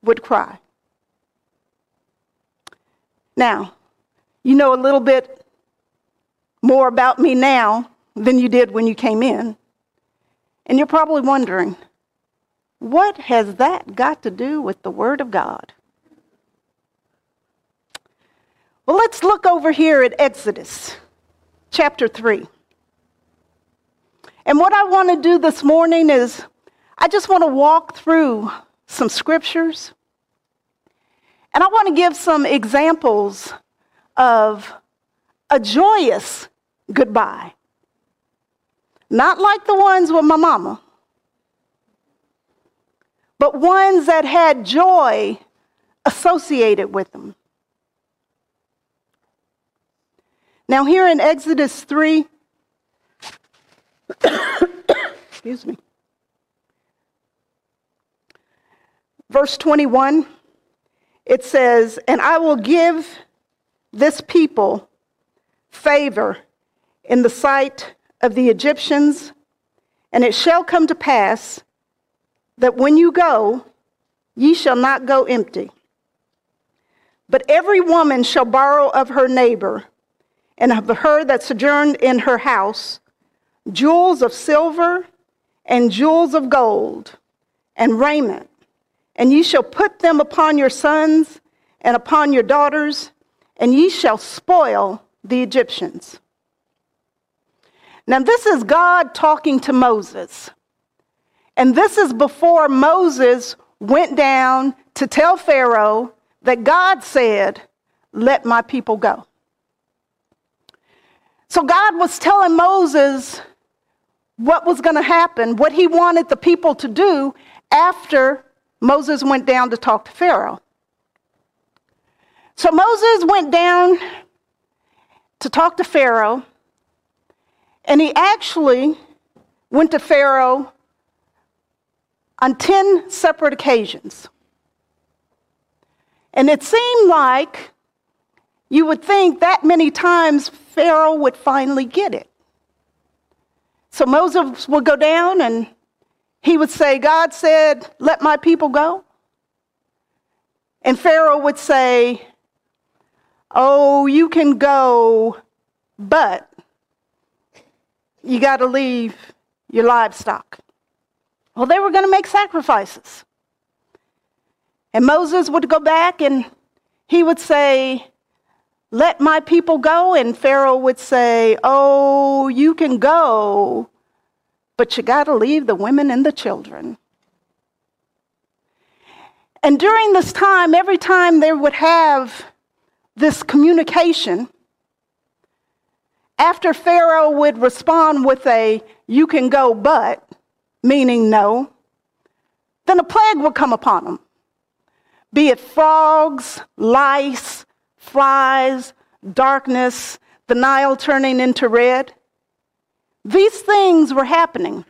would cry. Now, you know a little bit more about me now than you did when you came in. And you're probably wondering, what has that got to do with the Word of God? Well, let's look over here at Exodus chapter 3. And what I want to do this morning is I just want to walk through some scriptures. And I want to give some examples of a joyous goodbye. Not like the ones with my mama, but ones that had joy associated with them. Now here in Exodus 3, excuse me, verse 21, it says, "And I will give this people favor in the sight of the Egyptians, and it shall come to pass that when you go, ye shall not go empty. But every woman shall borrow of her neighbor, and of her that sojourned in her house, jewels of silver and jewels of gold and raiment. And ye shall put them upon your sons and upon your daughters, and ye shall spoil the Egyptians." Now this is God talking to Moses. And this is before Moses went down to tell Pharaoh that God said, "Let my people go." So God was telling Moses what was going to happen, what he wanted the people to do after Moses went down to talk to Pharaoh. So Moses went down to talk to Pharaoh, and he actually went to Pharaoh on 10 separate occasions. And it seemed like you would think that many times Pharaoh would finally get it. So Moses would go down and he would say, "God said, let my people go." And Pharaoh would say, "Oh, you can go, but you got to leave your livestock." Well, they were going to make sacrifices. And Moses would go back and he would say, "Let my people go." And Pharaoh would say, "Oh, you can go, but you got to leave the women and the children." And during this time, every time they would have this communication, after Pharaoh would respond with a "you can go, but," meaning no, then a plague would come upon them. Be it frogs, lice, flies, darkness, the Nile turning into red. These things were happening.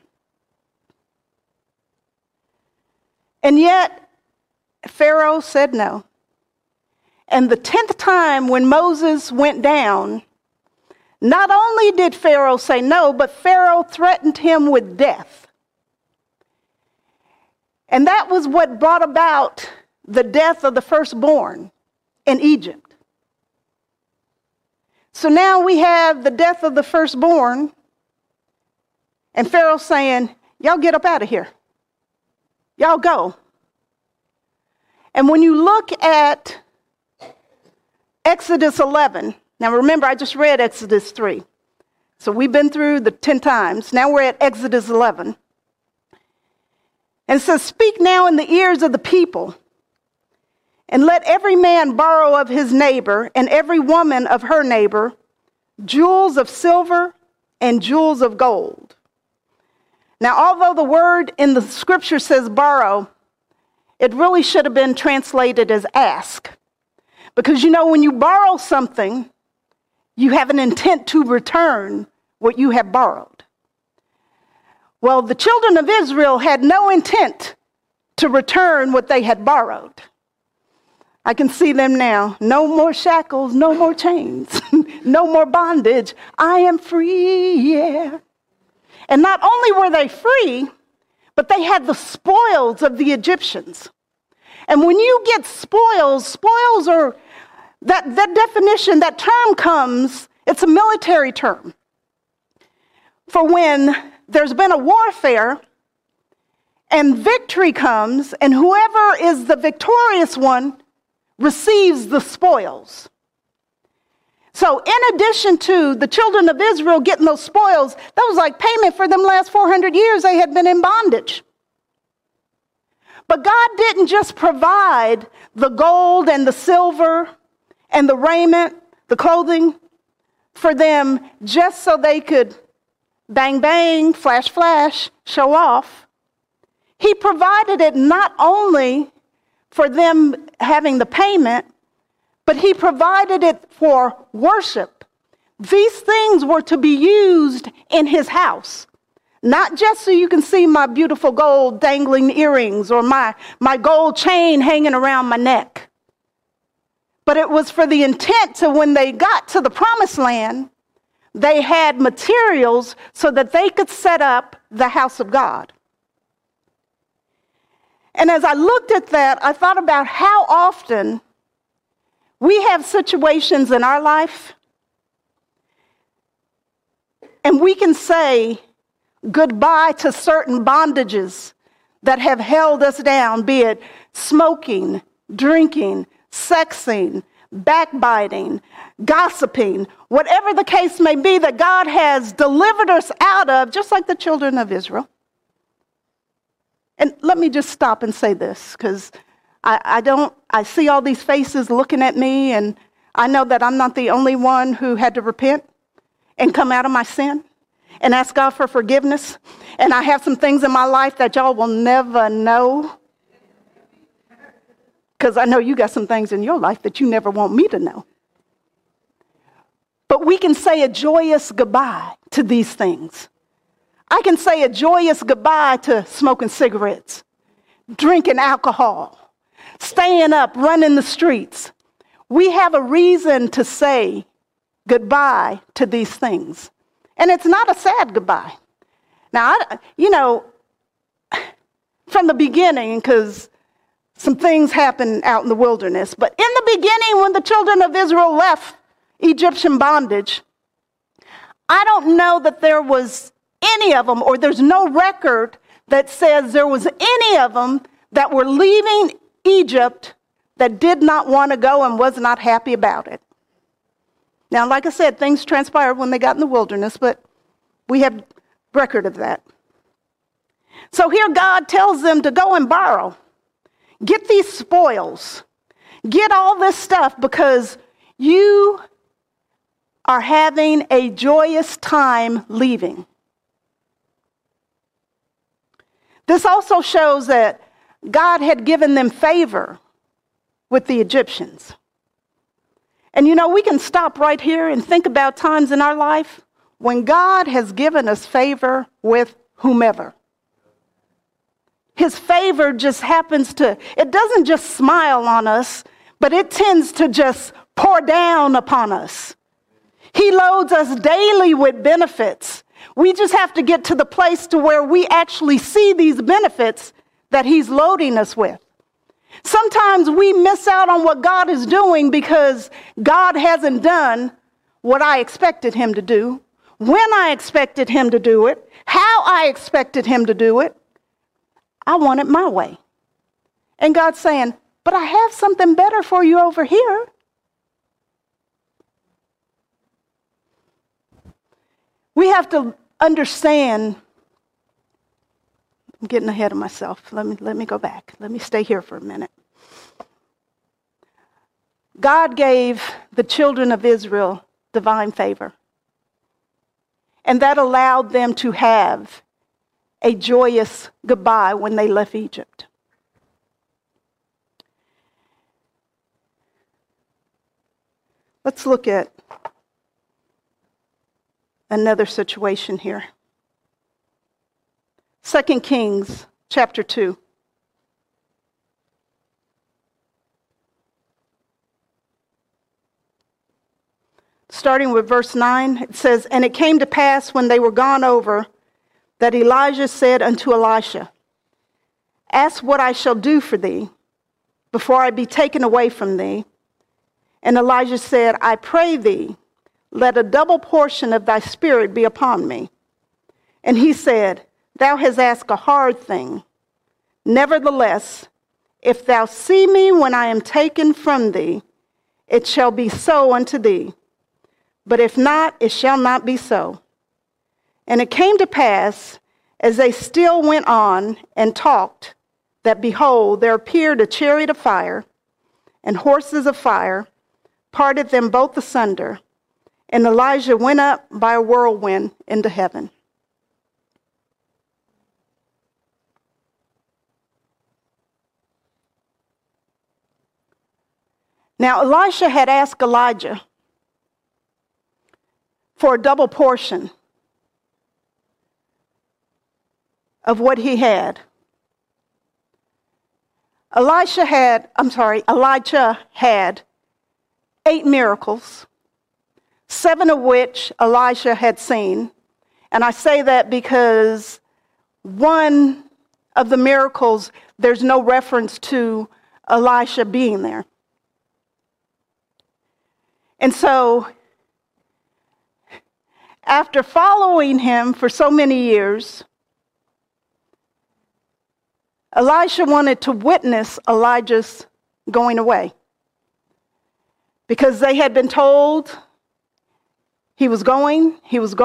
And yet, Pharaoh said no. And the 10th time when Moses went down, not only did Pharaoh say no, but Pharaoh threatened him with death. And that was what brought about the death of the firstborn in Egypt. So now we have the death of the firstborn, and Pharaoh saying, "Y'all get up out of here. Y'all go." And when you look at Exodus 11, now remember I just read Exodus 3. So we've been through the 10 times. Now we're at Exodus 11. And it says, "Speak now in the ears of the people, and let every man borrow of his neighbor and every woman of her neighbor jewels of silver and jewels of gold." Now, although the word in the scripture says borrow, it really should have been translated as ask. Because when you borrow something, you have an intent to return what you have borrowed. Well, the children of Israel had no intent to return what they had borrowed. I can see them now. No more shackles, no more chains, no more bondage. I am free, yeah. And not only were they free, but they had the spoils of the Egyptians. And when you get spoils are, that definition, that term comes, it's a military term. For when there's been a warfare and victory comes, and whoever is the victorious one receives the spoils. So in addition to the children of Israel getting those spoils, that was like payment for them last 400 years they had been in bondage. But God didn't just provide the gold and the silver and the raiment, the clothing for them just so they could bang, bang, flash, flash, show off. He provided it not only for them having the payment, but he provided it for worship. These things were to be used in his house, not just so you can see my beautiful gold dangling earrings or my gold chain hanging around my neck. But it was for the intent to when they got to the promised land, they had materials so that they could set up the house of God. And as I looked at that, I thought about how often we have situations in our life and we can say goodbye to certain bondages that have held us down, be it smoking, drinking, sexing, backbiting, gossiping, whatever the case may be that God has delivered us out of, just like the children of Israel. And let me just stop and say this, because I see all these faces looking at me, and I know that I'm not the only one who had to repent and come out of my sin and ask God for forgiveness. And I have some things in my life that y'all will never know, because I know you got some things in your life that you never want me to know. But we can say a joyous goodbye to these things. I can say a joyous goodbye to smoking cigarettes, drinking alcohol, staying up, running the streets. We have a reason to say goodbye to these things. And it's not a sad goodbye. Now, from the beginning, because some things happen out in the wilderness, but in the beginning, when the children of Israel left Egyptian bondage, I don't know that there was any of them, or there's no record that says there was any of them that were leaving Egypt that did not want to go and was not happy about it. Now, like I said, things transpired when they got in the wilderness, but we have record of that. So here God tells them to go and borrow. Get these spoils. Get all this stuff because you are having a joyous time leaving. This also shows that God had given them favor with the Egyptians. And we can stop right here and think about times in our life when God has given us favor with whomever. His favor just happens to, it doesn't just smile on us, but it tends to just pour down upon us. He loads us daily with benefits. We just have to get to the place to where we actually see these benefits that he's loading us with. Sometimes we miss out on what God is doing because God hasn't done what I expected him to do, when I expected him to do it, how I expected him to do it. I want it my way. And God's saying, but I have something better for you over here. We have to understand. I'm getting ahead of myself. Let me go back. Let me stay here for a minute. God gave the children of Israel divine favor. And that allowed them to have a joyous goodbye when they left Egypt. Let's look at another situation here. 2 Kings chapter 2. Starting with verse 9, it says, "And it came to pass when they were gone over, that Elijah said unto Elisha, Ask what I shall do for thee, before I be taken away from thee. And Elijah said, I pray thee, let a double portion of thy spirit be upon me. And he said, thou hast asked a hard thing. Nevertheless, if thou see me when I am taken from thee, it shall be so unto thee. But if not, it shall not be so. And it came to pass, as they still went on and talked, that behold, there appeared a chariot of fire, and horses of fire, parted them both asunder. And Elijah went up by a whirlwind into heaven. Now Elisha had asked Elijah for a double portion of what he had. Elijah had 8 miracles, 7 of which Elisha had seen. And I say that because one of the miracles, there's no reference to Elisha being there. And so, after following him for so many years, Elisha wanted to witness Elijah's going away, because they had been told he was going.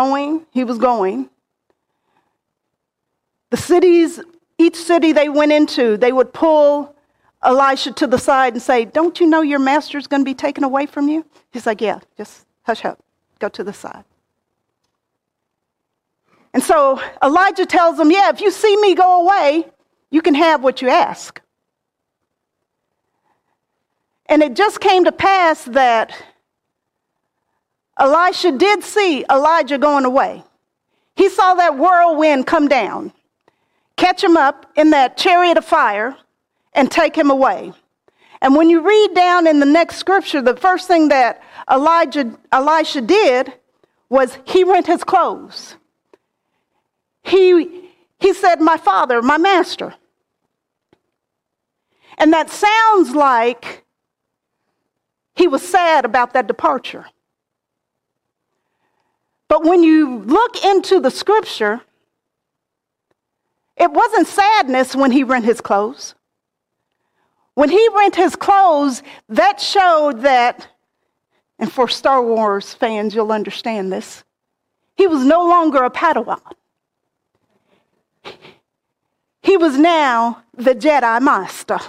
Each city they went into, they would pull Elisha to the side and say, don't you know your master's going to be taken away from you? He's like, yeah, just hush up, go to the side. And so Elijah tells them, yeah, if you see me go away, you can have what you ask. And it just came to pass that Elisha did see Elijah going away. He saw that whirlwind come down, catch him up in that chariot of fire, and take him away. And when you read down in the next scripture, the first thing that Elisha did was he rent his clothes. He said, my father, my master. And that sounds like he was sad about that departure. But when you look into the scripture, it wasn't sadness when he rent his clothes. When he rent his clothes, that showed that, and for Star Wars fans, you'll understand this, he was no longer a Padawan. He was now the Jedi Master.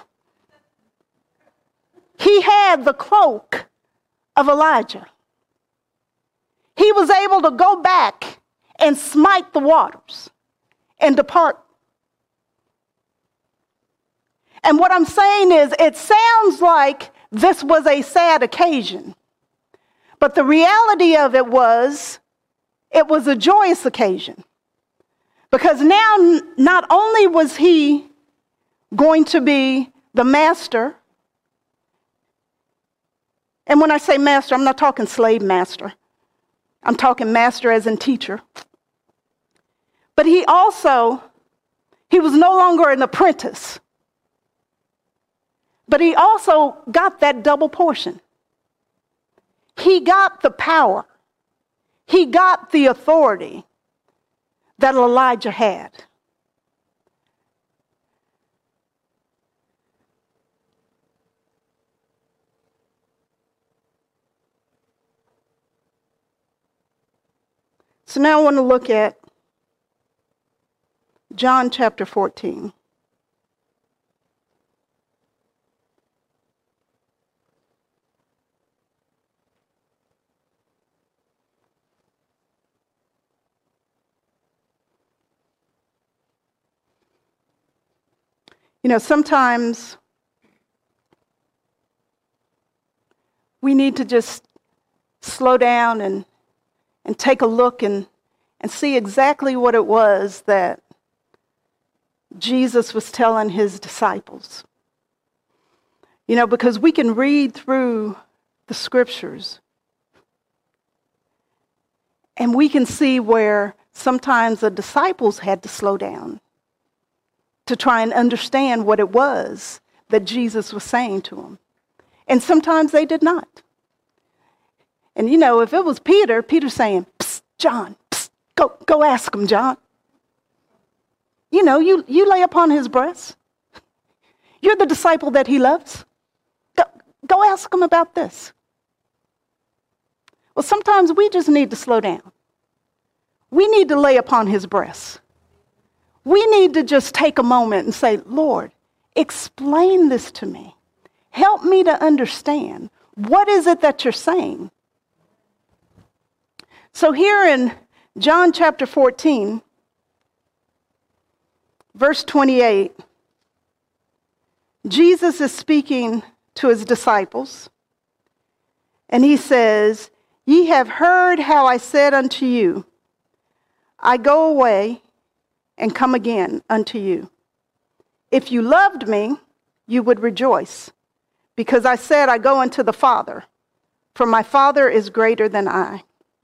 He had the cloak of Elijah. He was able to go back and smite the waters and depart. And what I'm saying is, it sounds like this was a sad occasion. But the reality of it was a joyous occasion. Because now, not only was he going to be the master, and when I say master, I'm not talking slave master. I'm talking master as in teacher. But he was no longer an apprentice. But he also got that double portion. He got the power. He got the authority that Elijah had. So now I want to look at John chapter 14. You know, sometimes we need to just slow down and take a look and see exactly what it was that Jesus was telling his disciples. You know, because we can read through the scriptures and we can see where sometimes the disciples had to slow down to try and understand what it was that Jesus was saying to them. And sometimes they did not. And if it was Peter saying, "Psst, John, psst, go ask him, John." You lay upon his breast. You're the disciple that he loves. Go ask him about this. Well, sometimes we just need to slow down. We need to lay upon his breast. We need to just take a moment and say, "Lord, explain this to me. Help me to understand. What is it that you're saying?" So here in John chapter 14, verse 28, Jesus is speaking to his disciples, and he says, "Ye have heard how I said unto you, I go away and come again unto you. If you loved me, you would rejoice, because I said, I go unto the Father, for my Father is greater than I."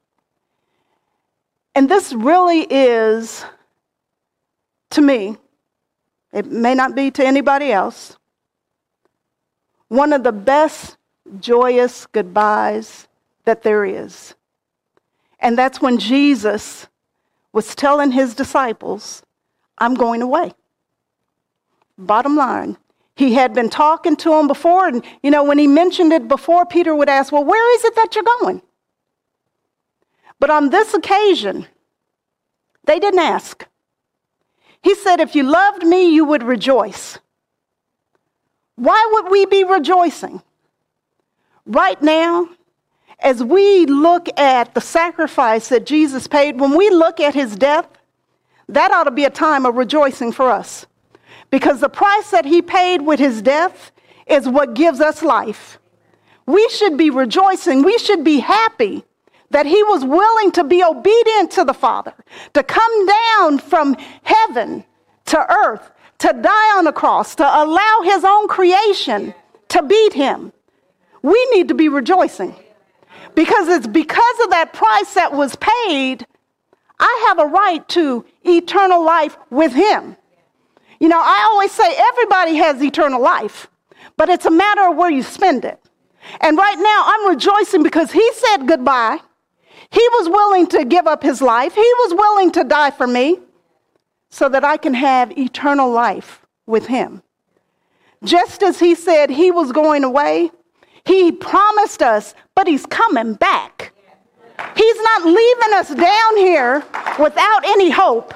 And this really is, to me, it may not be to anybody else, one of the best joyous goodbyes that there is. And that's when Jesus was telling his disciples, "I'm going away." Bottom line, he had been talking to them before, and when he mentioned it before, Peter would ask, "Well, where is it that you're going?" But on this occasion, they didn't ask. He said, "If you loved me, you would rejoice." Why would we be rejoicing? Right now, as we look at the sacrifice that Jesus paid, when we look at his death, that ought to be a time of rejoicing for us. Because the price that he paid with his death is what gives us life. We should be rejoicing. We should be happy that he was willing to be obedient to the Father, to come down from heaven to earth, to die on a cross, to allow his own creation to beat him. We need to be rejoicing. Because it's because of that price that was paid, I have a right to eternal life with him. I always say everybody has eternal life, but it's a matter of where you spend it. And right now, I'm rejoicing because he said goodbye. He was willing to give up his life. He was willing to die for me so that I can have eternal life with him. Just as he said he was going away, he promised us, but he's coming back. He's not leaving us down here without any hope.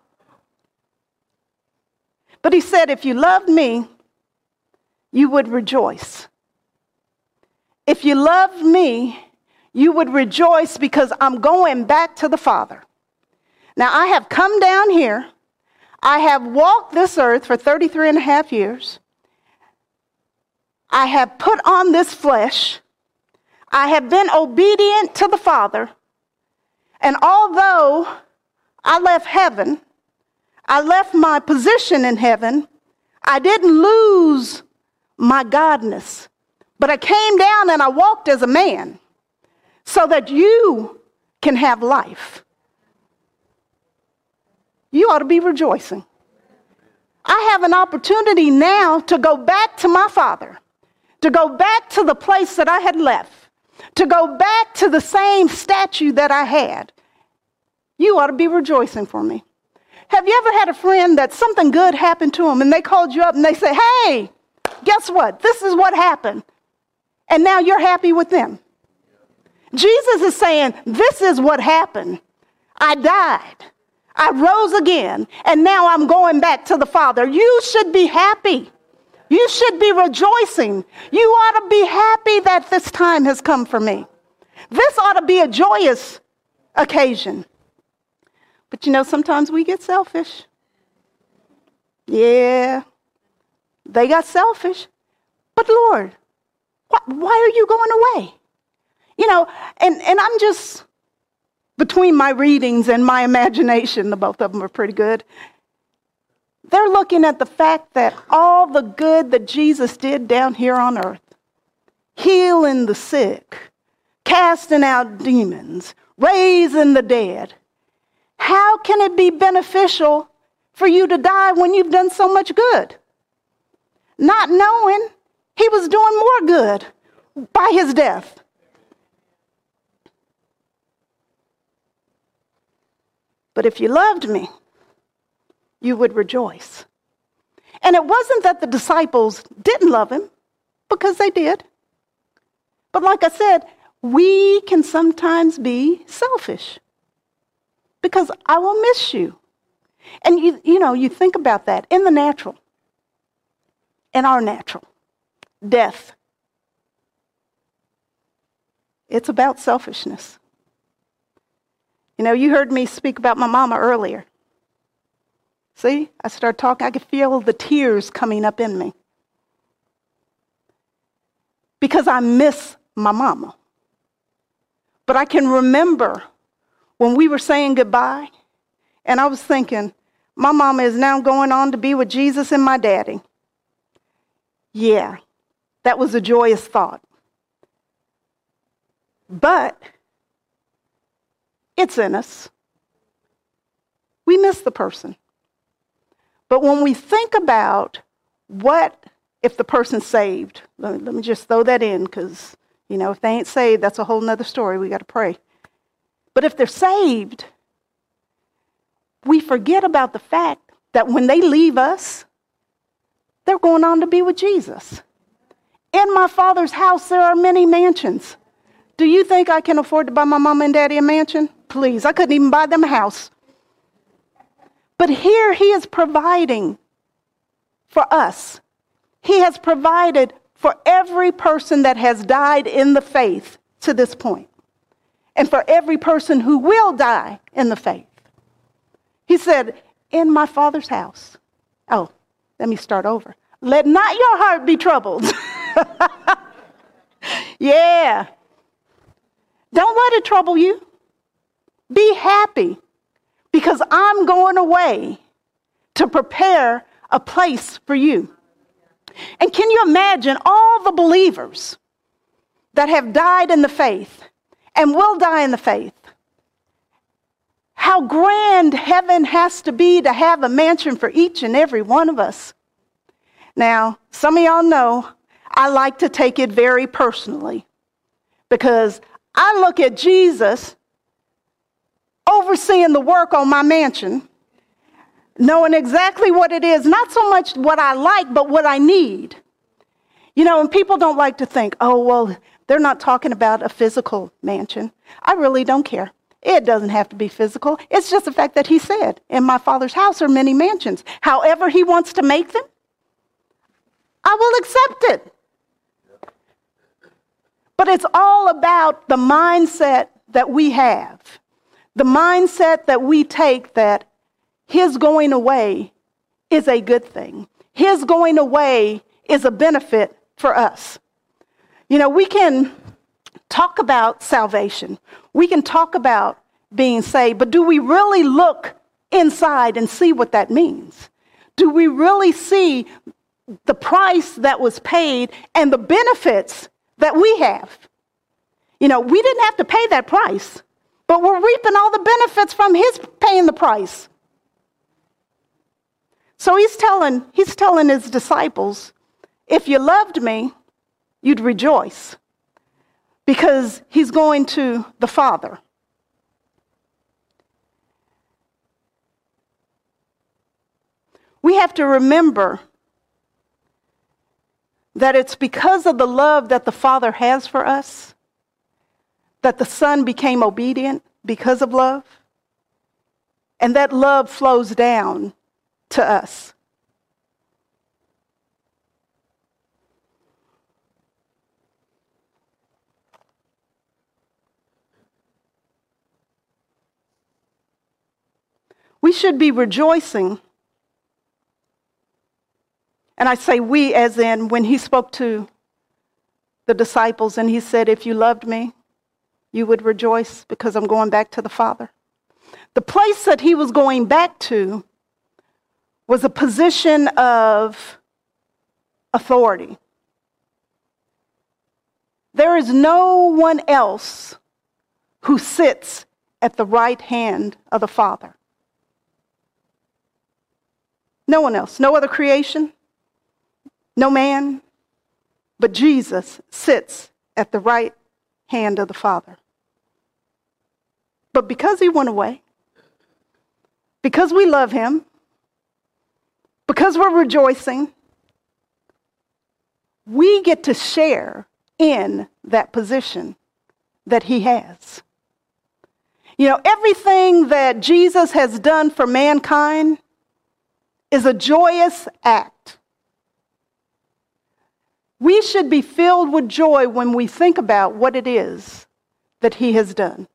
But he said, if you loved me, you would rejoice. If you loved me, you would rejoice because I'm going back to the Father. Now, I have come down here. I have walked this earth for 33 and a half years. I have put on this flesh. I have been obedient to the Father. And although I left heaven, I left my position in heaven, I didn't lose my godness. But I came down and I walked as a man so that you can have life. You ought to be rejoicing. I have an opportunity now to go back to my Father, to go back to the place that I had left, to go back to the same statue that I had. You ought to be rejoicing for me. Have you ever had a friend that something good happened to them and they called you up and they say, "Hey, guess what? This is what happened." And now you're happy with them. Jesus is saying, this is what happened. I died. I rose again. And now I'm going back to the Father. You should be happy. You should be rejoicing. You ought to be happy that this time has come for me. This ought to be a joyous occasion. But sometimes we get selfish. Yeah, they got selfish. But Lord, why are you going away? And I'm just, between my readings and my imagination, the both of them are pretty good. They're looking at the fact that all the good that Jesus did down here on earth, healing the sick, casting out demons, raising the dead, how can it be beneficial for you to die when you've done so much good? not knowing he was doing more good by his death. But if you loved me, you would rejoice. And it wasn't that the disciples didn't love him, because they did. But like I said, we can sometimes be selfish because I will miss you. And you think about that in the natural, in our natural, death. It's about selfishness. You heard me speak about my mama earlier. See, I started talking, I could feel the tears coming up in me. Because I miss my mama. But I can remember when we were saying goodbye, and I was thinking, my mama is now going on to be with Jesus and my daddy. Yeah, that was a joyous thought. But it's in us. We miss the person. But when we think about what if the person's saved, let me just throw that in because, if they ain't saved, that's a whole nother story. We got to pray. But if they're saved, we forget about the fact that when they leave us, they're going on to be with Jesus. In my Father's house, there are many mansions. Do you think I can afford to buy my mama and daddy a mansion? Please, I couldn't even buy them a house. But here he is providing for us. He has provided for every person that has died in the faith to this point, and for every person who will die in the faith. He said, in my Father's house. Oh, let me start over. Let not your heart be troubled. Yeah. Don't let it trouble you. Be happy, because I'm going away to prepare a place for you. And can you imagine all the believers that have died in the faith and will die in the faith? How grand heaven has to be to have a mansion for each and every one of us. Now, some of y'all know I like to take it very personally, because I look at Jesus overseeing the work on my mansion, knowing exactly what it is, not so much what I like, but what I need. And people don't like to think, oh, well, they're not talking about a physical mansion. I really don't care. It doesn't have to be physical. It's just the fact that he said, in my Father's house are many mansions. However he wants to make them, I will accept it. But it's all about the mindset that we have. The mindset that we take that his going away is a good thing. His going away is a benefit for us. We can talk about salvation. We can talk about being saved, but do we really look inside and see what that means? Do we really see the price that was paid and the benefits that we have? We didn't have to pay that price, but we're reaping all the benefits from his paying the price. So he's telling his disciples, if you loved me, you'd rejoice, because he's going to the Father. We have to remember that it's because of the love that the Father has for us that the Son became obedient because of love. And that love flows down to us. We should be rejoicing. And I say we as in when he spoke to the disciples and he said, if you loved me, you would rejoice because I'm going back to the Father. The place that he was going back to was a position of authority. There is no one else who sits at the right hand of the Father. No one else. No other creation. No man, but Jesus sits at the right hand of the Father. But because he went away, because we love him, because we're rejoicing, we get to share in that position that he has. You know, everything that Jesus has done for mankind is a joyous act. We should be filled with joy when we think about what it is that he has done.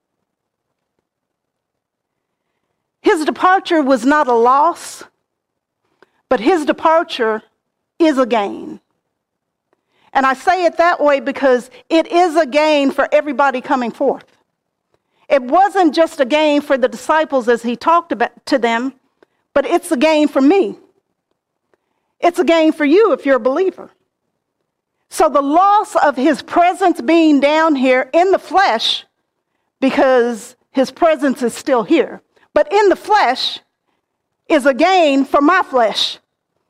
His departure was not a loss, but his departure is a gain. And I say it that way because it is a gain for everybody coming forth. It wasn't just a gain for the disciples as he talked about to them, but it's a gain for me. It's a gain for you if you're a believer. So the loss of his presence being down here in the flesh, because his presence is still here, but in the flesh is a gain for my flesh.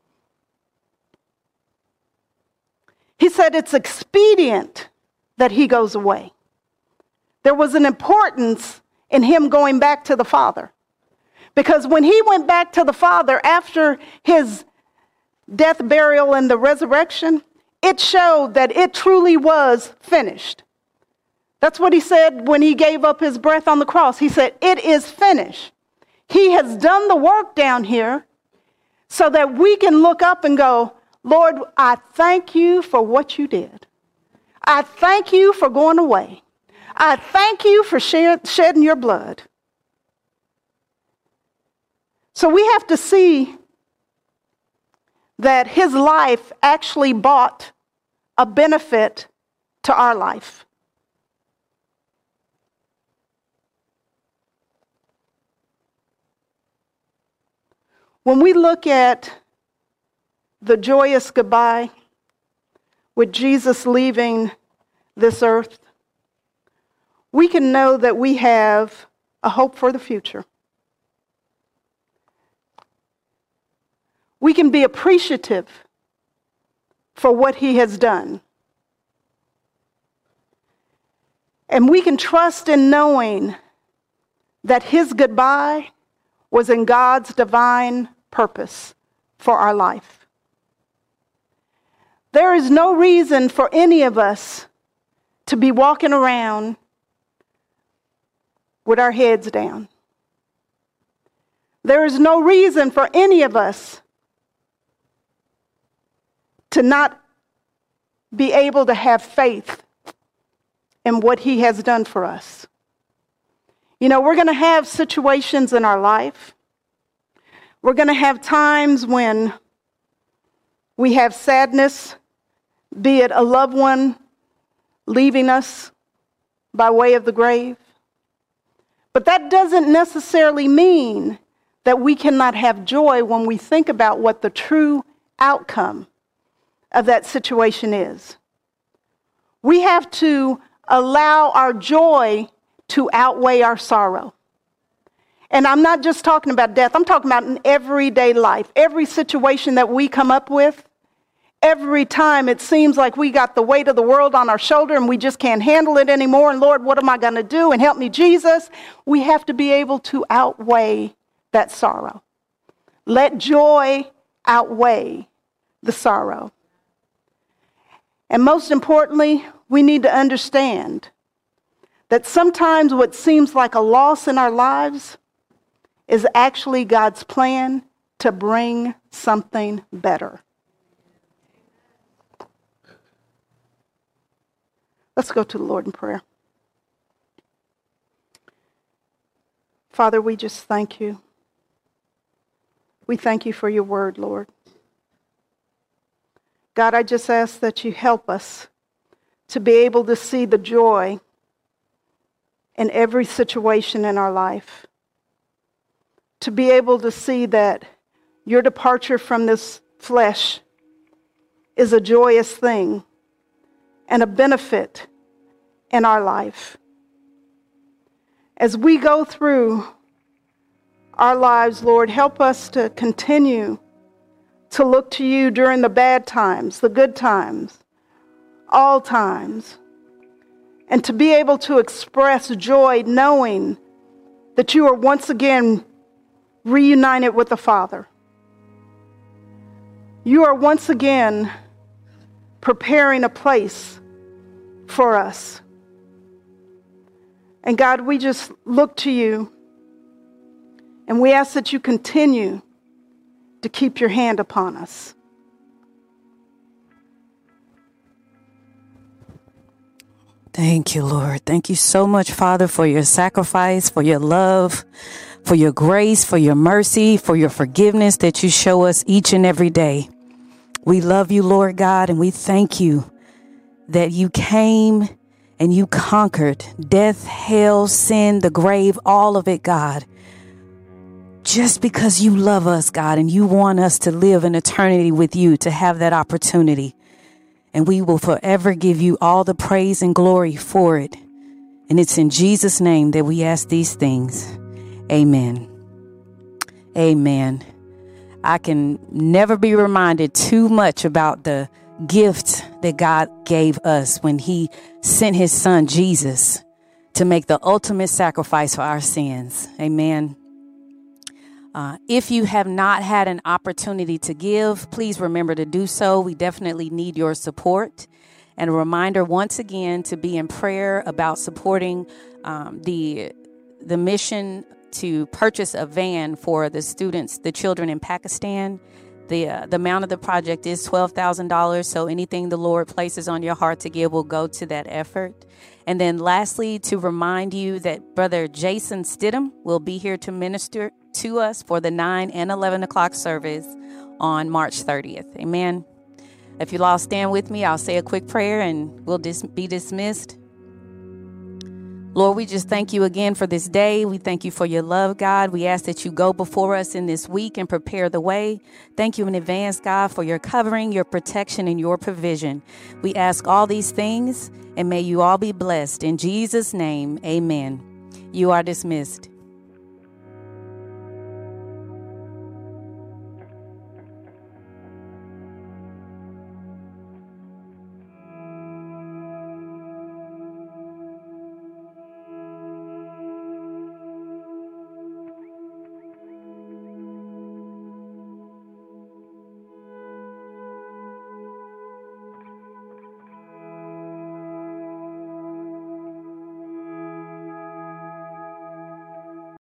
He said it's expedient that he goes away. There was an importance in him going back to the Father. Because when he went back to the Father after his death, burial, and the resurrection, it showed that it truly was finished. That's what he said when he gave up his breath on the cross. He said, it is finished. He has done the work down here so that we can look up and go, Lord, I thank you for what you did. I thank you for going away. I thank you for shedding your blood. So we have to see that his life actually brought a benefit to our life. When we look at the joyous goodbye with Jesus leaving this earth, we can know that we have a hope for the future. We can be appreciative for what he has done. And we can trust in knowing that his goodbye was in God's divine purpose for our life. There is no reason for any of us to be walking around with our heads down. There is no reason for any of us to not be able to have faith in what he has done for us. You know, we're going to have situations in our life. We're going to have times when we have sadness, be it a loved one leaving us by way of the grave. But that doesn't necessarily mean that we cannot have joy when we think about what the true outcome of that situation is. We have to allow our joy to outweigh our sorrow. And I'm not just talking about death. I'm talking about in everyday life. Every situation that we come up with, every time it seems like we got the weight of the world on our shoulder and we just can't handle it anymore. And Lord, what am I going to do? And help me, Jesus. We have to be able to outweigh that sorrow. Let joy outweigh the sorrow. And most importantly, we need to understand that sometimes what seems like a loss in our lives is actually God's plan to bring something better. Let's go to the Lord in prayer. Father, we just thank you. We thank you for your word, Lord. God, I just ask that you help us to be able to see the joy in every situation in our life. To be able to see that your departure from this flesh is a joyous thing and a benefit in our life. As we go through our lives, Lord, help us to continue to look to you during the bad times, the good times, all times, and to be able to express joy knowing that you are once again reunited with the Father. You are once again preparing a place for us. And God, we just look to you, and we ask that you continue to keep your hand upon us. Thank you, Lord. Thank you so much, Father, for your sacrifice, for your love, for your grace, for your mercy, for your forgiveness that you show us each and every day. We love you, Lord God, and we thank you that you came and you conquered death, hell, sin, the grave, all of it, God. Just because you love us, God, and you want us to live in eternity with you, to have that opportunity. And we will forever give you all the praise and glory for it. And it's in Jesus' name that we ask these things. Amen. Amen. I can never be reminded too much about the gift that God gave us when he sent his son, Jesus, to make the ultimate sacrifice for our sins. Amen. If you have not had an opportunity to give, please remember to do so. We definitely need your support. And a reminder once again to be in prayer about supporting the mission to purchase a van for the students, the children in Pakistan. The amount of the project is $12,000. So anything the Lord places on your heart to give will go to that effort. And then lastly, to remind you that Brother Jason Stidham will be here to minister to us for the 9 and 11 o'clock service on March 30th. Amen. If you'll all stand with me, I'll say a quick prayer and we'll be dismissed. Lord, we just thank you again for this day. We thank you for your love, God. We ask that you go before us in this week and prepare the way. Thank you in advance, God, for your covering, your protection, and your provision. We ask all these things, and may you all be blessed. In Jesus' name, amen. You are dismissed.